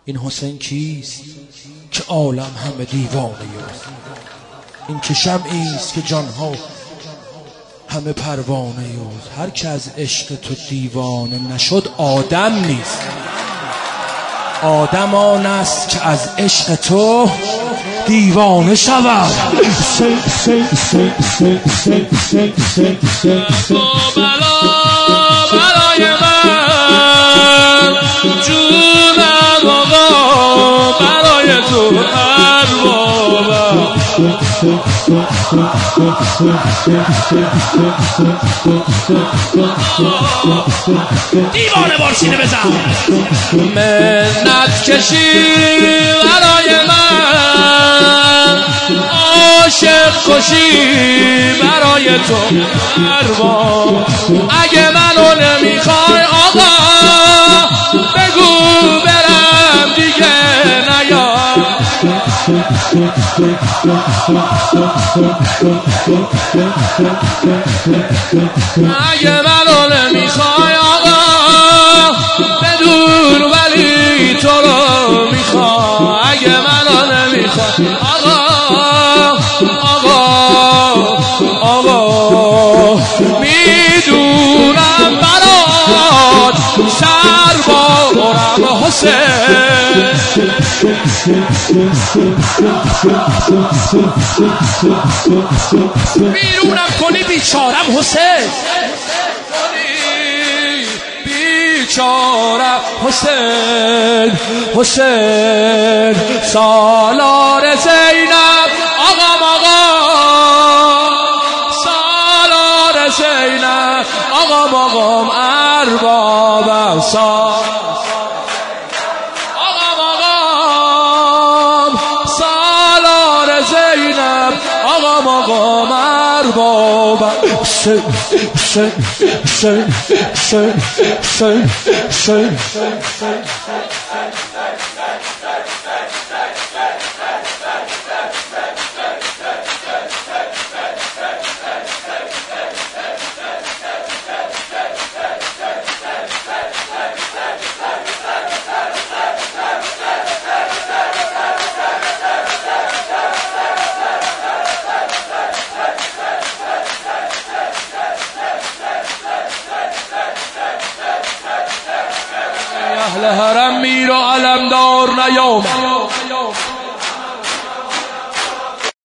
این حسین کیست که عالم همه دیوانه اوست؟ این که شمعی است که جانها همه پروانه اوست. هر که از عشق تو دیوانه نشد آدم نیست. آدم آن است که از عشق تو دیوانه شود. برای من جونم آقا، برای تو اربابم. دیوانه بار سینه بزن. منت کشی برای من، عاشق کشی برای تو ارباب. اگه منو نمیخوای آقا بگو برم دیگه نیا. اگه منو نمیخوای آقا بدون ولی تو رو میخوام. اگه منو نمیخوای آقا میدونم برات سر بارم حسین. بیرونم کنی بیچارم حسین، بیچارم حسین. حسین سالار زینب آقا، سالار زینب آقا اربابم. سالار زینب آقا اربابم. اهل حرم میر و علمدار نیامد،